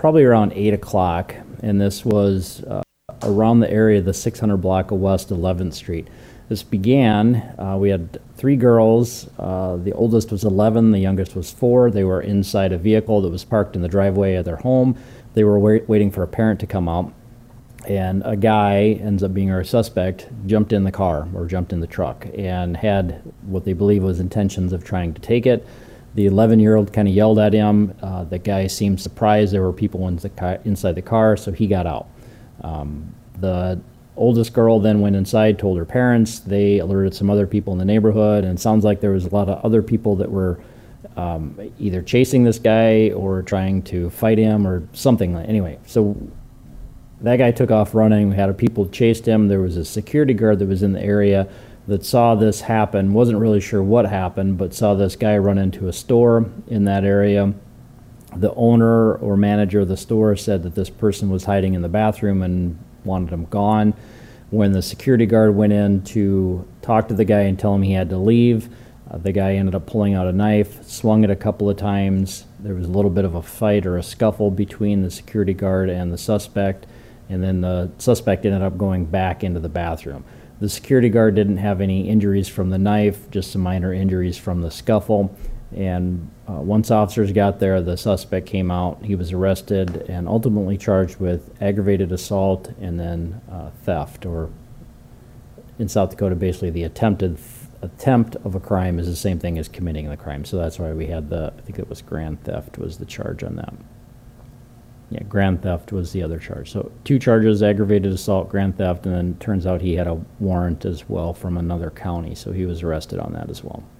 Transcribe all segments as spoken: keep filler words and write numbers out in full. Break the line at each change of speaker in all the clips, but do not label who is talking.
probably around eight o'clock, and this was uh, around the area of the six hundred block of West eleventh Street. This began, uh, we had three girls. Uh, the oldest was eleven, the youngest was four. They were inside a vehicle that was parked in the driveway of their home. They were wait waiting for a parent to come out, and a guy, ends up being our suspect, jumped in the car or jumped in the truck and had what they believe was intentions of trying to take it. The eleven-year-old kind of yelled at him. Uh, the guy seemed surprised there were people in the car, inside the car, so he got out. Um, the oldest girl then went inside, told her parents. They alerted some other people in the neighborhood, and it sounds like there was a lot of other people that were um, either chasing this guy or trying to fight him or something. Anyway, so that guy took off running. We had people chased him. There was a security guard that was in the area that saw this happen, wasn't really sure what happened, but saw this guy run into a store in that area. The owner or manager of the store said that this person was hiding in the bathroom and wanted him gone. When the security guard went in to talk to the guy and tell him he had to leave, uh, the guy ended up pulling out a knife, swung it a couple of times. There was a little bit of a fight or a scuffle between the security guard and the suspect, and then the suspect ended up going back into the bathroom. The security guard didn't have any injuries from the knife, just some minor injuries from the scuffle. And uh, once officers got there, the suspect came out. He was arrested and ultimately charged with aggravated assault and then uh, theft, or in South Dakota, basically the attempted attempt of a crime is the same thing as committing the crime. So that's why we had the, I think it was grand theft was the charge on that. Yeah, grand theft was the other charge. So two charges, aggravated assault, grand theft, and then turns out he had a warrant as well from another county, so he was arrested on that as well.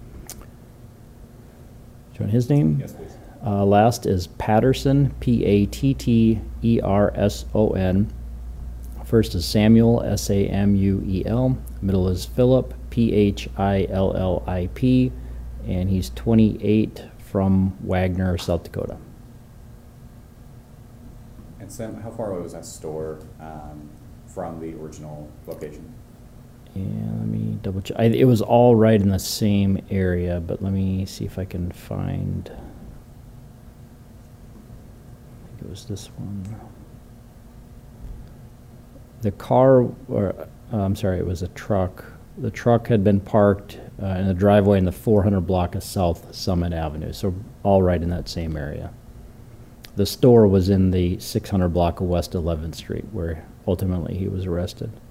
Do you want his name?
Yes, please.
Uh, last is Patterson, P A T T E R S O N. First is Samuel, S A M U E L. Middle is Philip, P H I L L I P. And he's twenty-eight, from Wagner, South Dakota.
And Sam, how far away was that store um, from the original location?
And let me double check. I, it was all right in the same area, but let me see if I can find. I think it was this one. The car, or uh, I'm sorry, it was a truck. The truck had been parked uh, in the driveway in the four hundred block of South Summit Avenue, so all right in that same area. The store was in the six hundred block of West eleventh Street, where ultimately he was arrested.